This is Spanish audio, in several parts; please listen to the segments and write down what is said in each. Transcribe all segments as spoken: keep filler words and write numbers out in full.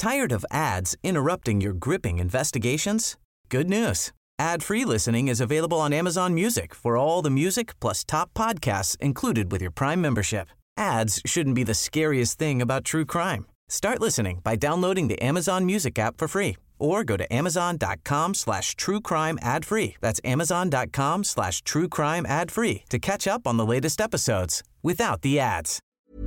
Tired of ads interrupting your gripping investigations? Good news. Ad-free listening is available on Amazon Music for all the music plus top podcasts included with your Prime membership. Ads shouldn't be the scariest thing about true crime. Start listening by downloading the Amazon Music app for free or go to amazon.com slash true crime ad free. That's amazon.com slash true crime ad free to catch up on the latest episodes without the ads.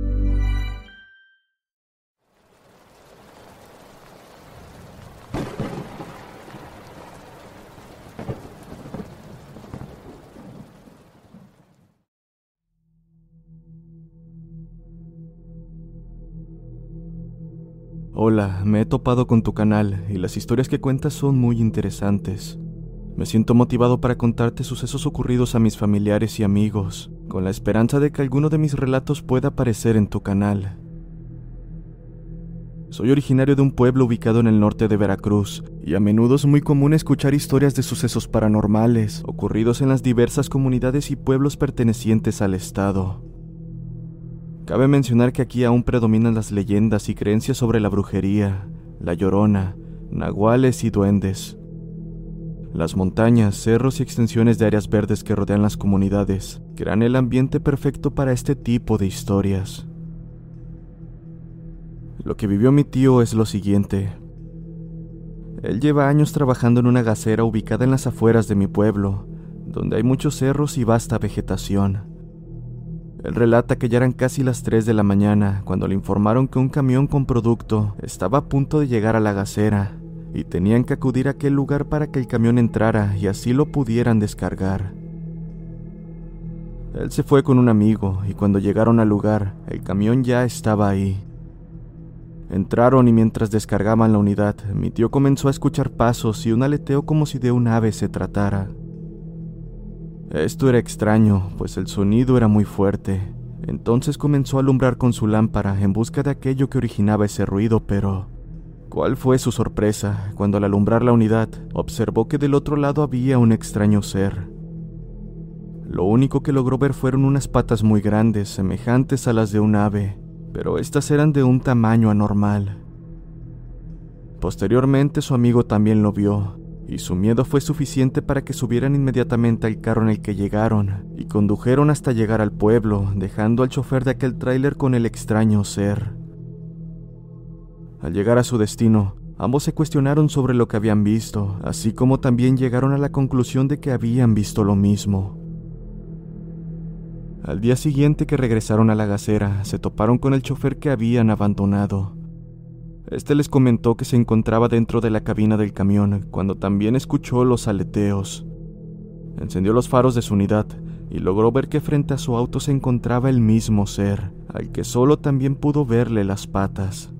Hola, me he topado con tu canal y las historias que cuentas son muy interesantes. Me siento motivado para contarte sucesos ocurridos a mis familiares y amigos, con la esperanza de que alguno de mis relatos pueda aparecer en tu canal. Soy originario de un pueblo ubicado en el norte de Veracruz, y a menudo es muy común escuchar historias de sucesos paranormales ocurridos en las diversas comunidades y pueblos pertenecientes al estado. Cabe mencionar que aquí aún predominan las leyendas y creencias sobre la brujería, la llorona, nahuales y duendes. Las montañas, cerros y extensiones de áreas verdes que rodean las comunidades crean el ambiente perfecto para este tipo de historias. Lo que vivió mi tío es lo siguiente. Él lleva años trabajando en una gasera ubicada en las afueras de mi pueblo, donde hay muchos cerros y vasta vegetación. Él relata que ya eran casi las tres de la mañana cuando le informaron que un camión con producto estaba a punto de llegar a la gasera y tenían que acudir a aquel lugar para que el camión entrara y así lo pudieran descargar. Él se fue con un amigo y cuando llegaron al lugar, el camión ya estaba ahí. Entraron y mientras descargaban la unidad, mi tío comenzó a escuchar pasos y un aleteo como si de un ave se tratara. Esto era extraño, pues el sonido era muy fuerte. Entonces comenzó a alumbrar con su lámpara en busca de aquello que originaba ese ruido, pero ¿cuál fue su sorpresa cuando al alumbrar la unidad observó que del otro lado había un extraño ser? Lo único que logró ver fueron unas patas muy grandes, semejantes a las de un ave, pero estas eran de un tamaño anormal. Posteriormente su amigo también lo vio, y su miedo fue suficiente para que subieran inmediatamente al carro en el que llegaron y condujeron hasta llegar al pueblo, dejando al chofer de aquel tráiler con el extraño ser. Al llegar a su destino, ambos se cuestionaron sobre lo que habían visto, así como también llegaron a la conclusión de que habían visto lo mismo. Al día siguiente que regresaron a la gasera, se toparon con el chofer que habían abandonado. Este les comentó que se encontraba dentro de la cabina del camión cuando también escuchó los aleteos. Encendió los faros de su unidad y logró ver que frente a su auto se encontraba el mismo ser, al que solo también pudo verle las patas.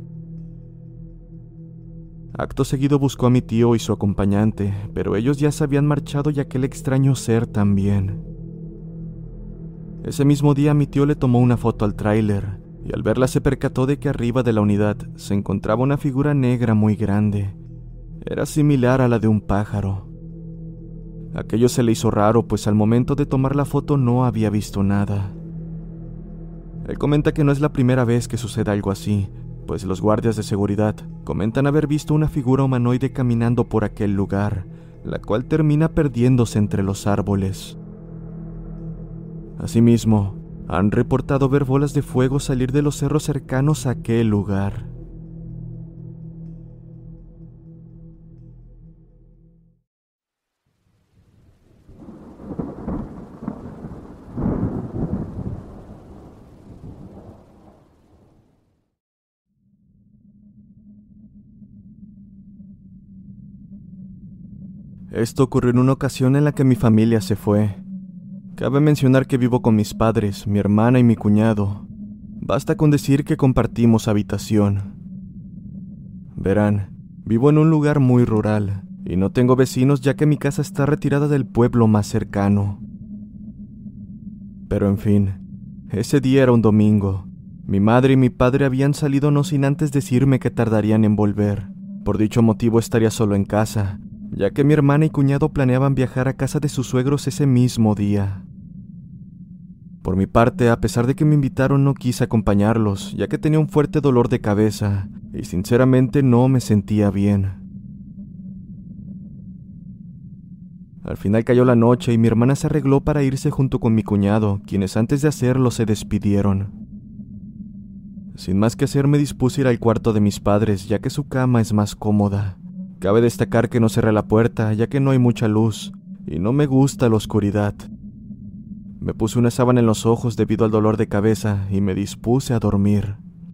Acto seguido buscó a mi tío y su acompañante, pero ellos ya se habían marchado y aquel extraño ser también. Ese mismo día mi tío le tomó una foto al tráiler, y al verla se percató de que arriba de la unidad se encontraba una figura negra muy grande. Era similar a la de un pájaro. Aquello se le hizo raro, pues al momento de tomar la foto no había visto nada. Él comenta que no es la primera vez que sucede algo así, pues los guardias de seguridad comentan haber visto una figura humanoide caminando por aquel lugar, la cual termina perdiéndose entre los árboles. Asimismo, han reportado ver bolas de fuego salir de los cerros cercanos a aquel lugar. Esto ocurrió en una ocasión en la que mi familia se fue. Cabe mencionar que vivo con mis padres, mi hermana y mi cuñado. Basta con decir que compartimos habitación. Verán, vivo en un lugar muy rural y no tengo vecinos ya que mi casa está retirada del pueblo más cercano. Pero en fin, ese día era un domingo. Mi madre y mi padre habían salido no sin antes decirme que tardarían en volver. Por dicho motivo estaría solo en casa, ya que mi hermana y cuñado planeaban viajar a casa de sus suegros ese mismo día. Por mi parte, a pesar de que me invitaron, no quise acompañarlos, ya que tenía un fuerte dolor de cabeza y sinceramente no me sentía bien. Al final cayó la noche y mi hermana se arregló para irse junto con mi cuñado, quienes antes de hacerlo se despidieron. Sin más que hacer, me dispuse a ir al cuarto de mis padres, ya que su cama es más cómoda. Cabe destacar que no cerré la puerta, ya que no hay mucha luz, y no me gusta la oscuridad. Me puse una sábana en los ojos debido al dolor de cabeza y me dispuse a dormir.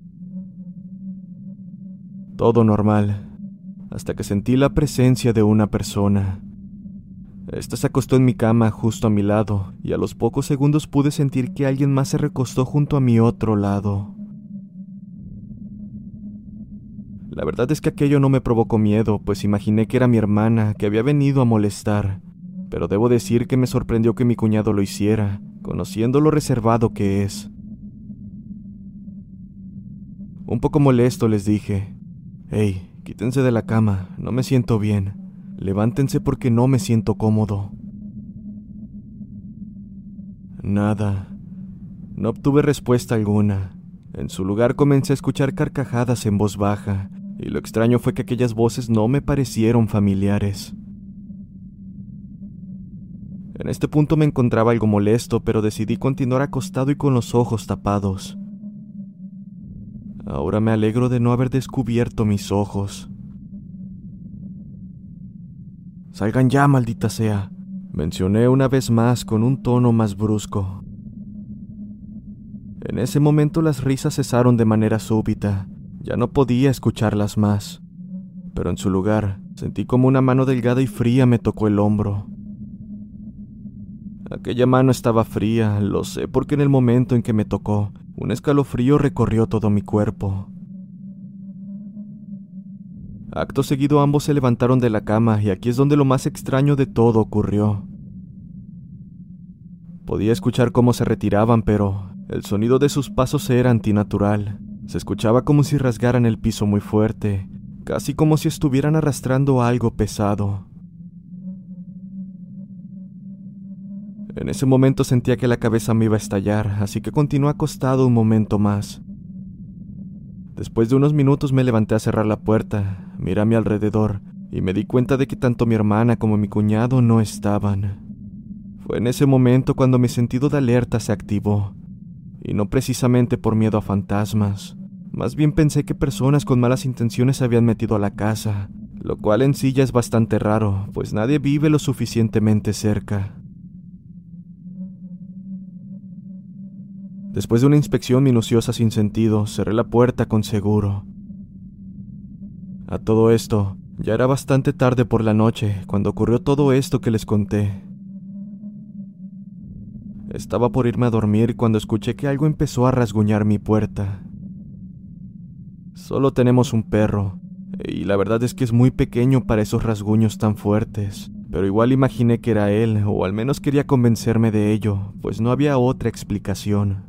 Todo normal, hasta que sentí la presencia de una persona. Esta se acostó en mi cama justo a mi lado, y a los pocos segundos pude sentir que alguien más se recostó junto a mi otro lado. La verdad es que aquello no me provocó miedo, pues imaginé que era mi hermana, que había venido a molestar, pero debo decir que me sorprendió que mi cuñado lo hiciera, conociendo lo reservado que es. Un poco molesto les dije: «Hey, quítense de la cama, no me siento bien. Levántense porque no me siento cómodo». Nada. No obtuve respuesta alguna. En su lugar comencé a escuchar carcajadas en voz baja, y lo extraño fue que aquellas voces no me parecieron familiares. En este punto me encontraba algo molesto, pero decidí continuar acostado y con los ojos tapados. Ahora me alegro de no haber descubierto mis ojos. «Salgan ya, maldita sea», mencioné una vez más con un tono más brusco. En ese momento las risas cesaron de manera súbita. Ya no podía escucharlas más, pero en su lugar sentí como una mano delgada y fría me tocó el hombro. Aquella mano estaba fría, lo sé porque en el momento en que me tocó, un escalofrío recorrió todo mi cuerpo. Acto seguido ambos se levantaron de la cama y aquí es donde lo más extraño de todo ocurrió. Podía escuchar cómo se retiraban, pero el sonido de sus pasos era antinatural. Se escuchaba como si rasgaran el piso muy fuerte, casi como si estuvieran arrastrando algo pesado. En ese momento sentía que la cabeza me iba a estallar, así que continué acostado un momento más. Después de unos minutos me levanté a cerrar la puerta, miré a mi alrededor y me di cuenta de que tanto mi hermana como mi cuñado no estaban. Fue en ese momento cuando mi sentido de alerta se activó, y no precisamente por miedo a fantasmas. Más bien pensé que personas con malas intenciones se habían metido a la casa, lo cual en sí ya es bastante raro, pues nadie vive lo suficientemente cerca. Después de una inspección minuciosa sin sentido, cerré la puerta con seguro. A todo esto, ya era bastante tarde por la noche cuando ocurrió todo esto que les conté. Estaba por irme a dormir cuando escuché que algo empezó a rasguñar mi puerta. Solo tenemos un perro, y la verdad es que es muy pequeño para esos rasguños tan fuertes, pero igual imaginé que era él, o al menos quería convencerme de ello, pues no había otra explicación.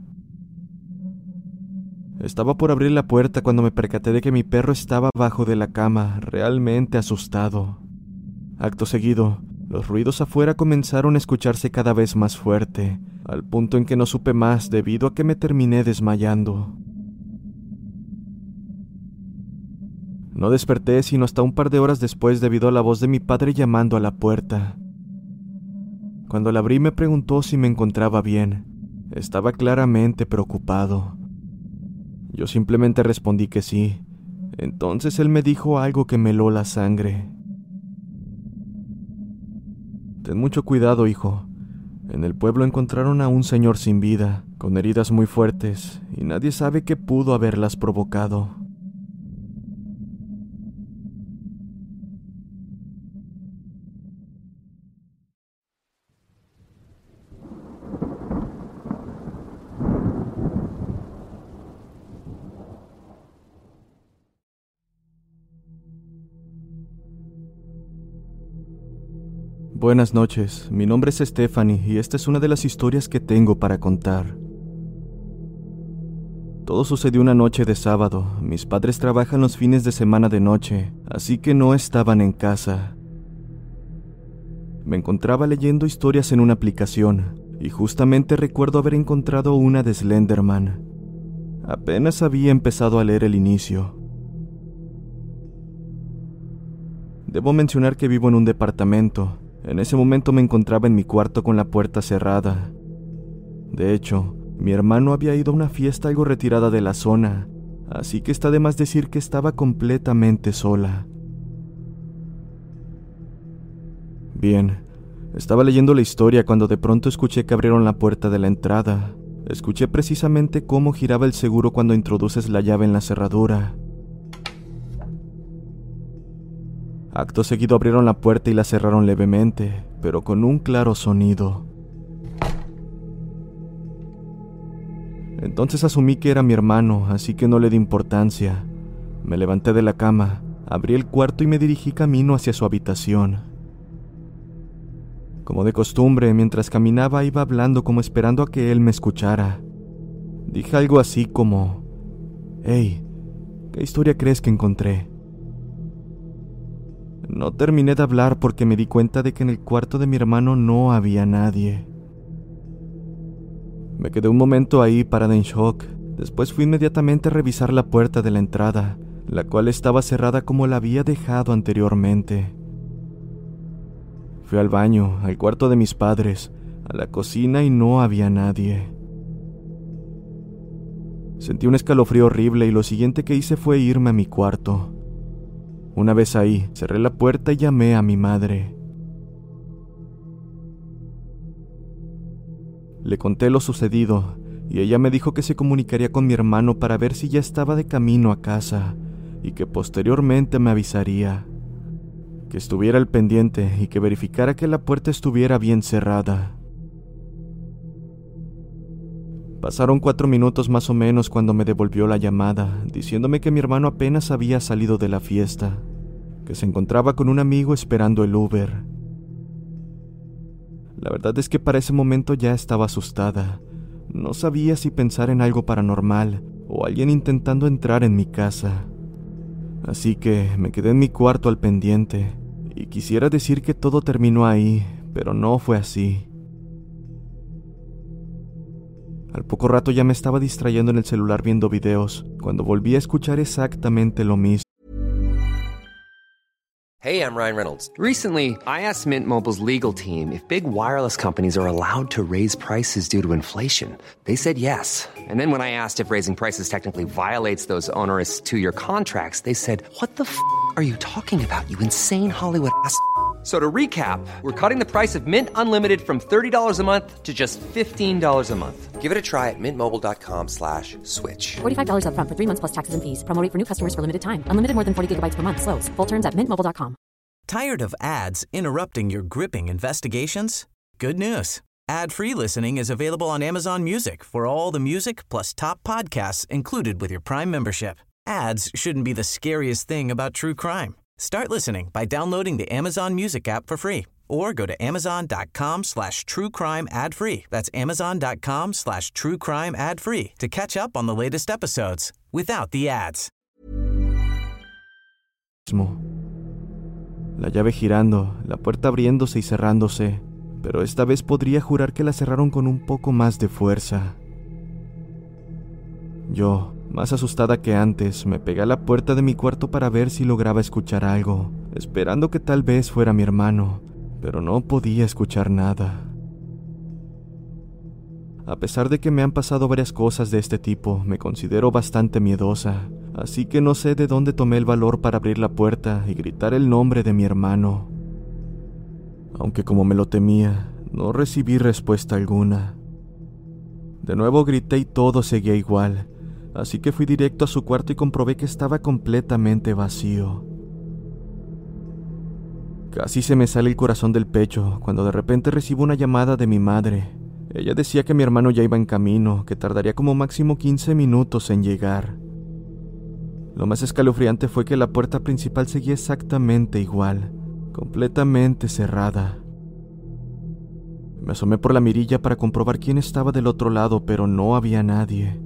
Estaba por abrir la puerta cuando me percaté de que mi perro estaba abajo de la cama, realmente asustado. Acto seguido, los ruidos afuera comenzaron a escucharse cada vez más fuerte, al punto en que no supe más debido a que me terminé desmayando. No desperté sino hasta un par de horas después debido a la voz de mi padre llamando a la puerta. Cuando la abrí me preguntó si me encontraba bien. Estaba claramente preocupado. Yo simplemente respondí que sí. Entonces él me dijo algo que me heló la sangre. «Ten mucho cuidado, hijo. En el pueblo encontraron a un señor sin vida, con heridas muy fuertes, y nadie sabe qué pudo haberlas provocado». Buenas noches, mi nombre es Stephanie y esta es una de las historias que tengo para contar. Todo sucedió una noche de sábado. Mis padres trabajan los fines de semana de noche, así que no estaban en casa. Me encontraba leyendo historias en una aplicación, y justamente recuerdo haber encontrado una de Slenderman. Apenas había empezado a leer el inicio. Debo mencionar que vivo en un departamento. En ese momento me encontraba en mi cuarto con la puerta cerrada. De hecho, mi hermano había ido a una fiesta algo retirada de la zona, así que está de más decir que estaba completamente sola. Bien, estaba leyendo la historia cuando de pronto escuché que abrieron la puerta de la entrada. Escuché precisamente cómo giraba el seguro cuando introduces la llave en la cerradura. Acto seguido abrieron la puerta y la cerraron levemente, pero con un claro sonido. Entonces asumí que era mi hermano, así que no le di importancia. Me levanté de la cama, abrí el cuarto y me dirigí camino hacia su habitación. Como de costumbre, mientras caminaba iba hablando como esperando a que él me escuchara. Dije algo así como: «Hey, ¿qué historia crees que encontré?». No terminé de hablar porque me di cuenta de que en el cuarto de mi hermano no había nadie. Me quedé un momento ahí parada en shock. Después fui inmediatamente a revisar la puerta de la entrada, la cual estaba cerrada como la había dejado anteriormente. Fui al baño, al cuarto de mis padres, a la cocina y no había nadie. Sentí un escalofrío horrible y lo siguiente que hice fue irme a mi cuarto. Una vez ahí, cerré la puerta y llamé a mi madre. Le conté lo sucedido y ella me dijo que se comunicaría con mi hermano para ver si ya estaba de camino a casa y que posteriormente me avisaría. Que estuviera al pendiente y que verificara que la puerta estuviera bien cerrada. Pasaron cuatro minutos más o menos cuando me devolvió la llamada, diciéndome que mi hermano apenas había salido de la fiesta, que se encontraba con un amigo esperando el Uber. La verdad es que para ese momento ya estaba asustada. No sabía si pensar en algo paranormal o alguien intentando entrar en mi casa. Así que me quedé en mi cuarto al pendiente, y quisiera decir que todo terminó ahí, pero no fue así. Al poco rato ya me estaba distrayendo en el celular viendo videos, cuando volví a escuchar exactamente lo mismo. Hey, I'm Ryan Reynolds. Recently, I asked Mint Mobile's legal team if big wireless companies are allowed to raise prices due to inflation. They said yes. And then when I asked if raising prices technically violates those onerous two-year contracts, they said, "What the f*** are you talking about, you insane Hollywood ass?" So to recap, we're cutting the price of Mint Unlimited from thirty dollars a month to just fifteen dollars a month. Give it a try at mintmobile.com slash switch. forty-five dollars up front for three months plus taxes and fees. Promo rate for new customers for limited time. Unlimited more than forty gigabytes per month. Slows full terms at mint mobile dot com. Tired of ads interrupting your gripping investigations? Good news. Ad-free listening is available on Amazon Music for all the music plus top podcasts included with your Prime membership. Ads shouldn't be the scariest thing about true crime. Start listening by downloading the Amazon Music app for free or go to amazon.com slash true crime ad free. That's amazon.com slash true crime ad free to catch up on the latest episodes without the ads. La llave girando, la puerta abriéndose y cerrándose, pero esta vez podría jurar que la cerraron con un poco más de fuerza. Yo, más asustada que antes, me pegué a la puerta de mi cuarto para ver si lograba escuchar algo, esperando que tal vez fuera mi hermano, pero no podía escuchar nada. A pesar de que me han pasado varias cosas de este tipo, me considero bastante miedosa, así que no sé de dónde tomé el valor para abrir la puerta y gritar el nombre de mi hermano. Aunque como me lo temía, no recibí respuesta alguna. De nuevo grité y todo seguía igual, así que fui directo a su cuarto y comprobé que estaba completamente vacío. Casi se me sale el corazón del pecho cuando de repente recibo una llamada de mi madre. Ella decía que mi hermano ya iba en camino, que tardaría como máximo quince minutos en llegar. Lo más escalofriante fue que la puerta principal seguía exactamente igual, completamente cerrada. Me asomé por la mirilla para comprobar quién estaba del otro lado, pero no había nadie.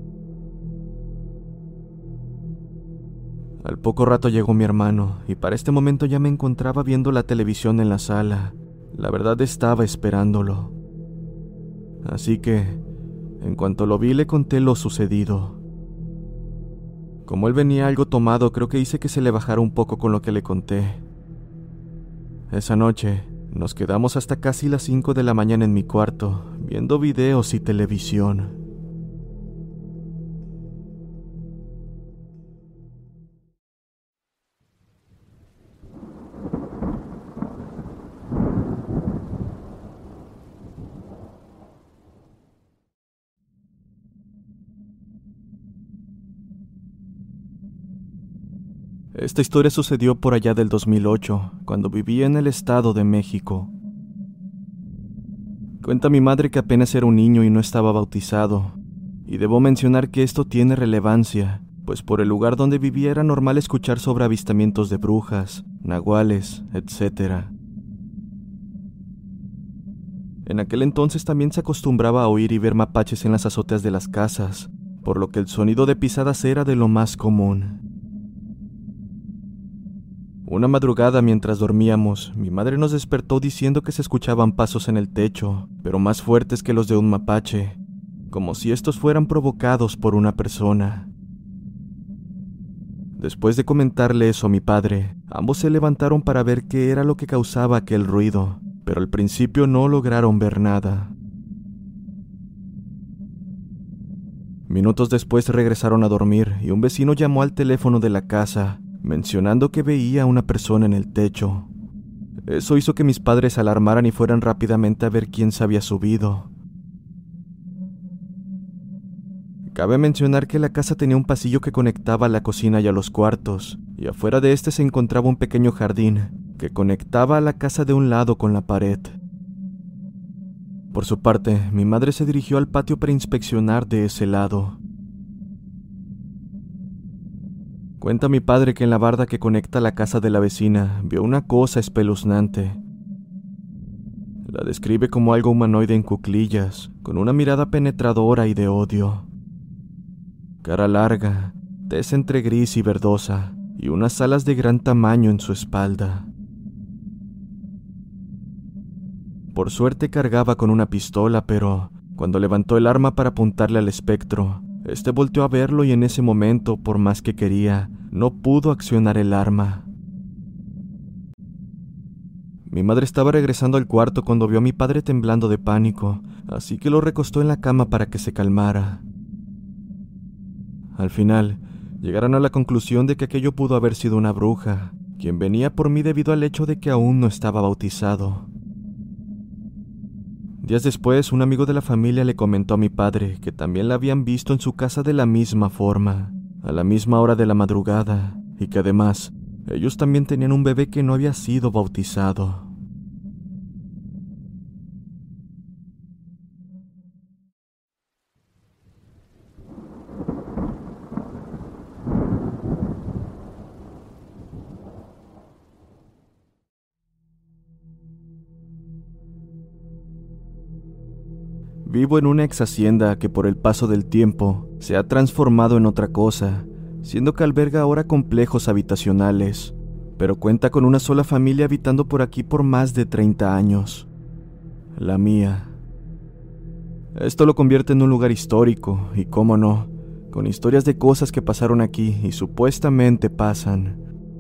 Al poco rato llegó mi hermano, y para este momento ya me encontraba viendo la televisión en la sala. La verdad estaba esperándolo. así que, en cuanto lo vi, le conté lo sucedido. Como él venía algo tomado, creo que hice que se le bajara un poco con lo que le conté. Esa noche, nos quedamos hasta casi las cinco de la mañana en mi cuarto, viendo videos y televisión. Esta historia sucedió por allá del dos mil ocho, cuando vivía en el Estado de México. Cuenta mi madre que apenas era un niño y no estaba bautizado, y debo mencionar que esto tiene relevancia, pues por el lugar donde vivía era normal escuchar sobre avistamientos de brujas, nahuales, etcétera. En aquel entonces también se acostumbraba a oír y ver mapaches en las azoteas de las casas, por lo que el sonido de pisadas era de lo más común. Una madrugada mientras dormíamos, mi madre nos despertó diciendo que se escuchaban pasos en el techo, pero más fuertes que los de un mapache, como si estos fueran provocados por una persona. Después de comentarle eso a mi padre, ambos se levantaron para ver qué era lo que causaba aquel ruido, pero al principio no lograron ver nada. Minutos después regresaron a dormir y un vecino llamó al teléfono de la casa, mencionando que veía a una persona en el techo. Eso hizo que mis padres se alarmaran y fueran rápidamente a ver quién se había subido. Cabe mencionar que la casa tenía un pasillo que conectaba a la cocina y a los cuartos, y afuera de este se encontraba un pequeño jardín que conectaba a la casa de un lado con la pared. Por su parte, mi madre se dirigió al patio para inspeccionar de ese lado. Cuenta mi padre que en la barda que conecta a la casa de la vecina vio una cosa espeluznante. La describe como algo humanoide en cuclillas, con una mirada penetradora y de odio. Cara larga, tez entre gris y verdosa, y unas alas de gran tamaño en su espalda. Por suerte cargaba con una pistola, pero cuando levantó el arma para apuntarle al espectro, este volteó a verlo y en ese momento, por más que quería, no pudo accionar el arma. Mi madre estaba regresando al cuarto cuando vio a mi padre temblando de pánico, así que lo recostó en la cama para que se calmara. Al final, llegaron a la conclusión de que aquello pudo haber sido una bruja, quien venía por mí debido al hecho de que aún no estaba bautizado. Días después, un amigo de la familia le comentó a mi padre que también la habían visto en su casa de la misma forma, a la misma hora de la madrugada, y que además, ellos también tenían un bebé que no había sido bautizado. Vivo en una ex hacienda que por el paso del tiempo se ha transformado en otra cosa, siendo que alberga ahora complejos habitacionales, pero cuenta con una sola familia habitando por aquí por más de treinta años. La mía. Esto lo convierte en un lugar histórico, y cómo no, con historias de cosas que pasaron aquí y supuestamente pasan.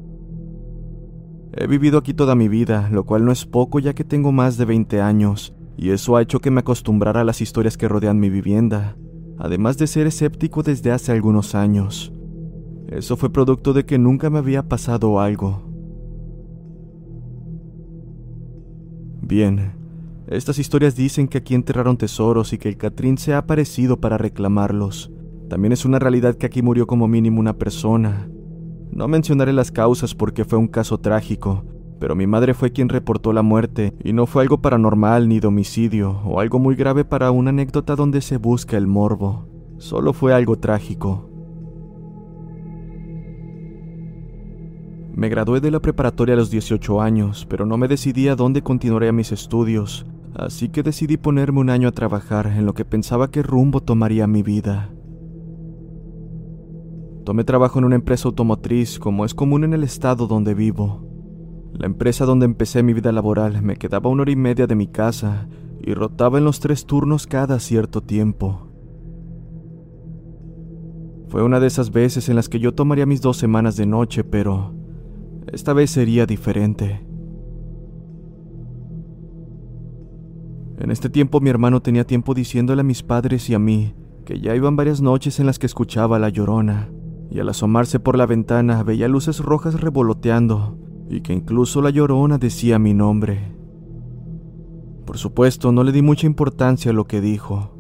He vivido aquí toda mi vida, lo cual no es poco ya que tengo más de veinte años, y eso ha hecho que me acostumbrara a las historias que rodean mi vivienda, además de ser escéptico desde hace algunos años. Eso fue producto de que nunca me había pasado algo. Bien, estas historias dicen que aquí enterraron tesoros y que el Catrín se ha aparecido para reclamarlos. También es una realidad que aquí murió como mínimo una persona. No mencionaré las causas porque fue un caso trágico, pero mi madre fue quien reportó la muerte y no fue algo paranormal ni de homicidio o algo muy grave para una anécdota donde se busca el morbo. Solo fue algo trágico. Me gradué de la preparatoria a los dieciocho años, pero no me decidí a dónde continuaría mis estudios, así que decidí ponerme un año a trabajar en lo que pensaba qué rumbo tomaría mi vida. Tomé trabajo en una empresa automotriz, como es común en el estado donde vivo. La empresa donde empecé mi vida laboral me quedaba una hora y media de mi casa, y rotaba en los tres turnos cada cierto tiempo. Fue una de esas veces en las que yo tomaría mis dos semanas de noche, pero esta vez sería diferente. En este tiempo mi hermano tenía tiempo diciéndole a mis padres y a mí que ya iban varias noches en las que escuchaba a la Llorona, y al asomarse por la ventana veía luces rojas revoloteando, y que incluso la Llorona decía mi nombre. Por supuesto, no le di mucha importancia a lo que dijo.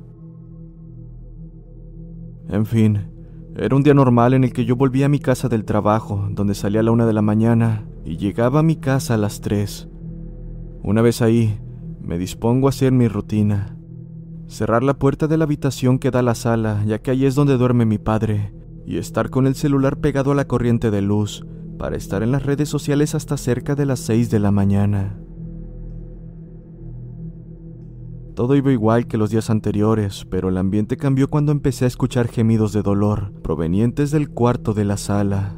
En fin, era un día normal en el que yo volvía a mi casa del trabajo, donde salía a la una de la mañana, y llegaba a mi casa a las tres. Una vez ahí, me dispongo a hacer mi rutina. Cerrar la puerta de la habitación que da a la sala, ya que ahí es donde duerme mi padre, y estar con el celular pegado a la corriente de luz, para estar en las redes sociales hasta cerca de las seis de la mañana. Todo iba igual que los días anteriores, pero el ambiente cambió cuando empecé a escuchar gemidos de dolor, provenientes del cuarto de la sala.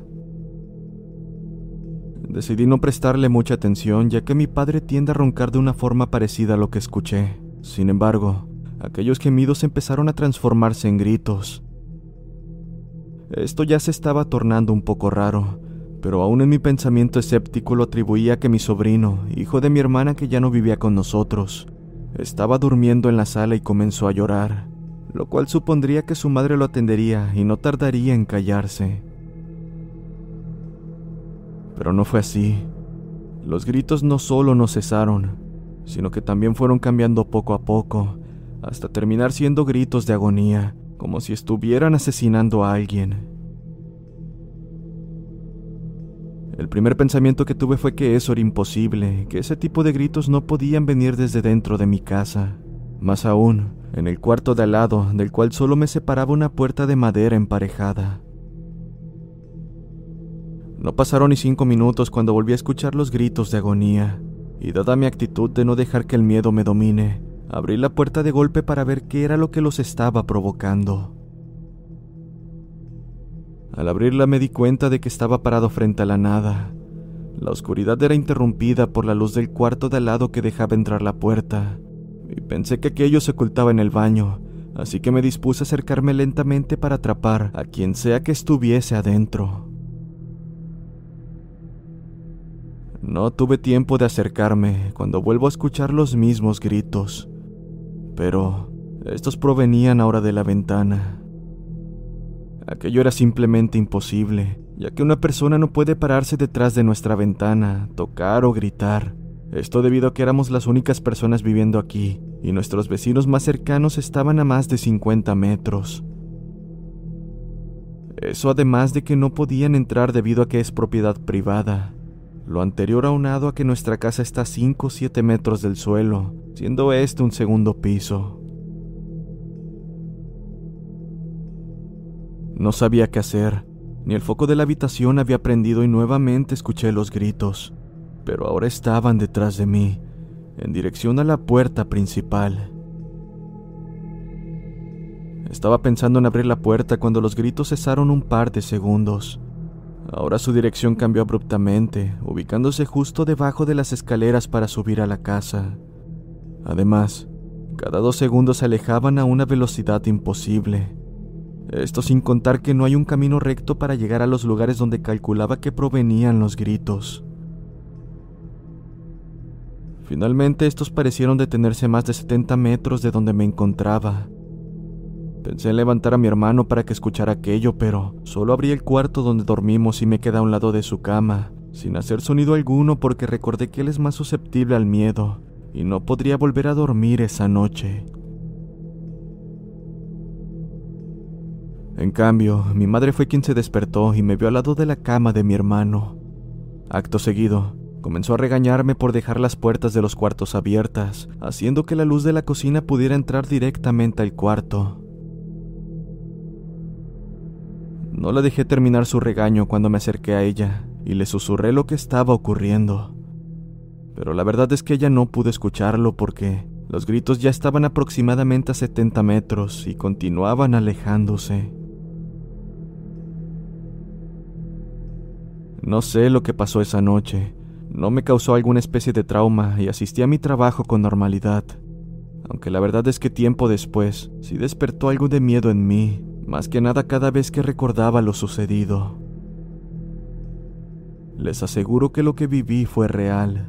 Decidí no prestarle mucha atención, ya que mi padre tiende a roncar de una forma parecida a lo que escuché. Sin embargo, aquellos gemidos empezaron a transformarse en gritos. Esto ya se estaba tornando un poco raro, pero aún en mi pensamiento escéptico lo atribuía a que mi sobrino, hijo de mi hermana que ya no vivía con nosotros, estaba durmiendo en la sala y comenzó a llorar, lo cual supondría que su madre lo atendería y no tardaría en callarse. Pero no fue así. Los gritos no solo no cesaron, sino que también fueron cambiando poco a poco, hasta terminar siendo gritos de agonía, como si estuvieran asesinando a alguien. El primer pensamiento que tuve fue que eso era imposible, que ese tipo de gritos no podían venir desde dentro de mi casa. Más aún, en el cuarto de al lado, del cual solo me separaba una puerta de madera emparejada. No pasaron ni cinco minutos cuando volví a escuchar los gritos de agonía, y dada mi actitud de no dejar que el miedo me domine, abrí la puerta de golpe para ver qué era lo que los estaba provocando. Al abrirla me di cuenta de que estaba parado frente a la nada. La oscuridad era interrumpida por la luz del cuarto de al lado que dejaba entrar la puerta, y pensé que aquello se ocultaba en el baño, así que me dispuse a acercarme lentamente para atrapar a quien sea que estuviese adentro. No tuve tiempo de acercarme cuando vuelvo a escuchar los mismos gritos, pero estos provenían ahora de la ventana. Aquello era simplemente imposible, ya que una persona no puede pararse detrás de nuestra ventana, tocar o gritar. Esto debido a que éramos las únicas personas viviendo aquí, y nuestros vecinos más cercanos estaban a más de cincuenta metros. Eso además de que no podían entrar debido a que es propiedad privada. Lo anterior aunado a que nuestra casa está a cinco o siete metros del suelo, siendo este un segundo piso. No sabía qué hacer, ni el foco de la habitación había prendido y nuevamente escuché los gritos, pero ahora estaban detrás de mí, en dirección a la puerta principal. Estaba pensando en abrir la puerta cuando los gritos cesaron un par de segundos. Ahora su dirección cambió abruptamente, ubicándose justo debajo de las escaleras para subir a la casa. Además, cada dos segundos se alejaban a una velocidad imposible. Esto sin contar que no hay un camino recto para llegar a los lugares donde calculaba que provenían los gritos. Finalmente estos parecieron detenerse a más de setenta metros de donde me encontraba. Pensé en levantar a mi hermano para que escuchara aquello, pero solo abrí el cuarto donde dormimos y me quedé a un lado de su cama, sin hacer sonido alguno porque recordé que él es más susceptible al miedo y no podría volver a dormir esa noche. En cambio, mi madre fue quien se despertó y me vio al lado de la cama de mi hermano. Acto seguido, comenzó a regañarme por dejar las puertas de los cuartos abiertas, haciendo que la luz de la cocina pudiera entrar directamente al cuarto. No la dejé terminar su regaño cuando me acerqué a ella y le susurré lo que estaba ocurriendo. Pero la verdad es que ella no pudo escucharlo porque los gritos ya estaban aproximadamente a setenta metros y continuaban alejándose. No sé lo que pasó esa noche. No me causó alguna especie de trauma y asistí a mi trabajo con normalidad. aunque la verdad es que tiempo después sí despertó algo de miedo en mí, más que nada cada vez que recordaba lo sucedido. Les aseguro que lo que viví fue real.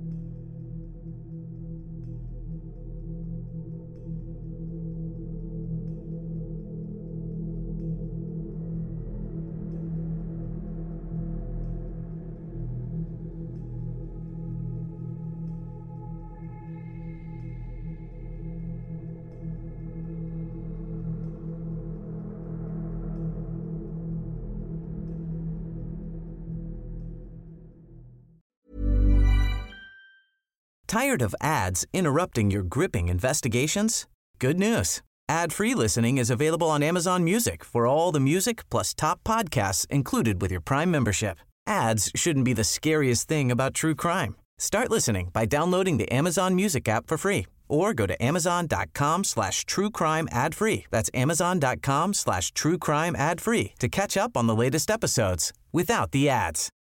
Tired of ads interrupting your gripping investigations? Good news. Ad-free listening is available on Amazon Music for all the music plus top podcasts included with your Prime membership. Ads shouldn't be the scariest thing about true crime. Start listening by downloading the Amazon Music app for free or go to amazon.com slash true crime ad free. That's amazon.com slash true crime ad free to catch up on the latest episodes without the ads.